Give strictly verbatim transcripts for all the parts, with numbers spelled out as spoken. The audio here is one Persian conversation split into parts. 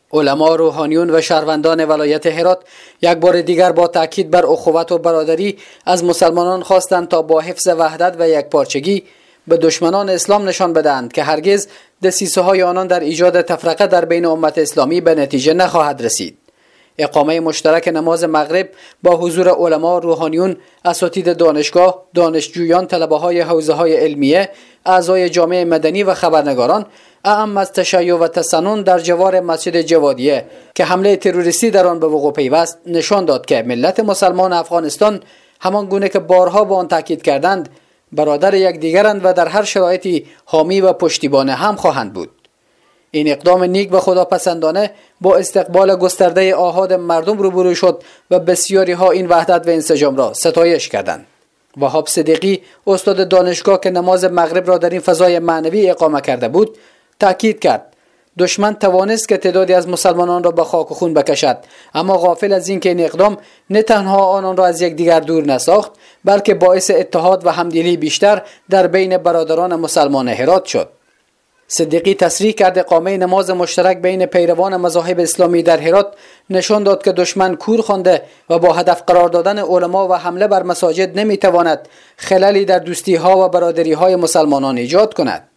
علما، روحانیون و شهروندان ولایت هرات یک بار دیگر با تاکید بر اخوت و برادری از مسلمانان خواستند تا با حفظ وحدت و یکپارچگی به دشمنان اسلام نشان بدهند که هرگز دسیسه‌های آنان در ایجاد تفرقه در بین امت اسلامی به نتیجه نخواهد رسید. اقامه مشترک نماز مغرب با حضور علما، روحانیون، اساتید دانشگاه، دانشجویان، طلبه‌های حوزه‌های علمیه، اعضای جامعه مدنی و خبرنگاران اعم از تشیع و تسنن در جوار مسجد جوادیه که حمله تروریستی در آن به وقوع پیوست نشان داد که ملت مسلمان افغانستان همان گونه که بارها با آن تاکید کردند برادر یکدیگرند و در هر شرایطی حامی و پشتیبان هم خواهند بود. این اقدام نیک و خداپسندانه با استقبال گسترده آحاد مردم روبرو شد و بسیاری ها این وحدت و انسجام را ستایش کردند. وهاب صدیقی، استاد دانشگاه که نماز مغرب را در این فضای معنوی اقامه کرده بود، تاکید کرد دشمن توانست که تعدادی از مسلمانان را به خاک و خون بکشد، اما غافل از این که این اقدام نه تنها آنان را از یکدیگر دور نساخت، بلکه باعث اتحاد و همدلی بیشتر در بین برادران مسلمان هرات شد. صدیقی تصریح کرد اقامه نماز مشترک بین پیروان مذاهب اسلامی در هرات نشان داد که دشمن کور خوانده و با هدف قرار دادن علما و حمله بر مساجد نمیتواند خللی در دوستی ها و برادری های مسلمانان ایجاد کند.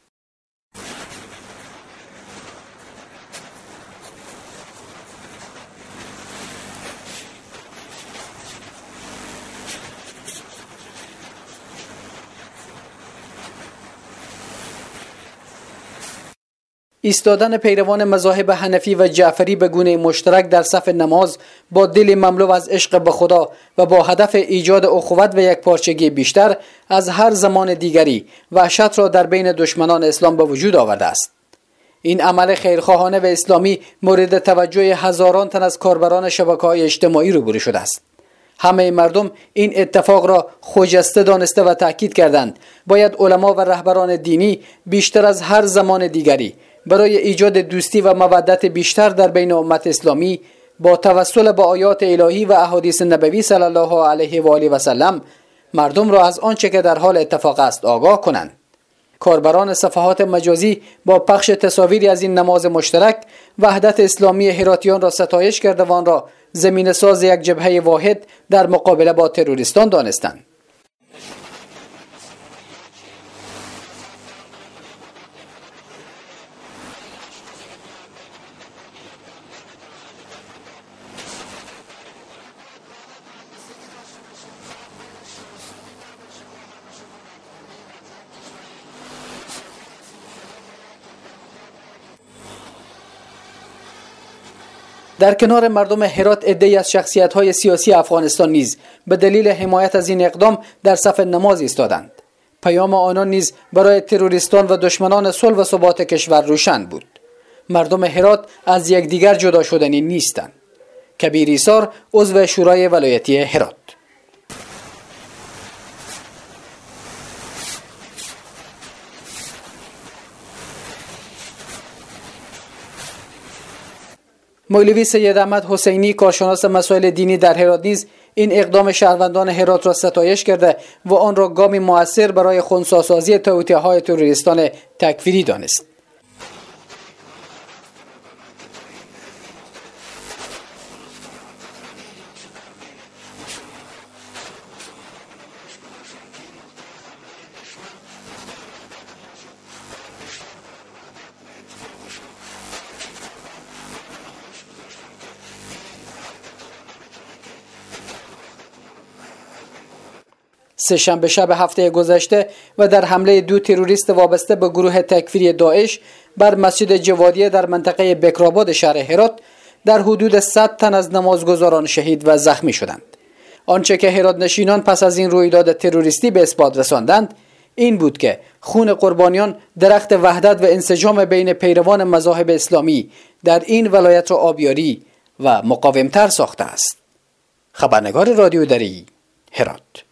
ایستادن پیروان مذاهب حنفی و جعفری به گونه مشترک در صف نماز با دل مملو از عشق به خدا و با هدف ایجاد اخوت و یکپارچگی بیشتر از هر زمان دیگری وحشت را در بین دشمنان اسلام به وجود آورده است. این عمل خیرخواهانه و اسلامی مورد توجه هزاران تن از کاربران شبکه‌های اجتماعی روبرو شده است. همه مردم این اتفاق را خجسته دانسته و تاکید کردند باید علما و رهبران دینی بیشتر از هر زمان دیگری برای ایجاد دوستی و مودت بیشتر در بین امت اسلامی با توسل به آیات الهی و احادیث نبوی صلی الله علیه و آله و سلم مردم را از آنچه که در حال اتفاق است آگاه کنند. کاربران صفحات مجازی با پخش تصاویری از این نماز مشترک وحدت اسلامی هراتیان را ستایش کرده و آن را زمینه ساز یک جبهه واحد در مقابله با تروریستان دانستند. در کنار مردم هرات عده‌ای از شخصیت‌های سیاسی افغانستان نیز به دلیل حمایت از این اقدام در صف نماز ایستادند. پیام آنان نیز برای تروریستان و دشمنان صلح و ثبات کشور روشن بود. مردم هرات از یکدیگر جدا شدنی نیستند. کبیر ایسار، عضو شورای ولایتی هرات. مولوی سید احمد حسینی، کارشناس مسائل دینی در هرات نیز این اقدام شهروندان هرات را ستایش کرده و آن را گامی مؤثر برای خنثی‌سازی توطئه‌های تروریستان تکفیری دانست. سه شنبه شب هفته گذشته و در حمله دو تروریست وابسته به گروه تکفیری داعش بر مسجد جوادیه در منطقه بکرآباد شهر هرات در حدود صد تن از نمازگزاران شهید و زخمی شدند. آنچه که هرات نشینان پس از این رویداد تروریستی به اثبات رساندند این بود که خون قربانیان درخت وحدت و انسجام بین پیروان مذاهب اسلامی در این ولایت را آبیاری و مقاومتر ساخته است. خبرنگار رادیو دری، هرات.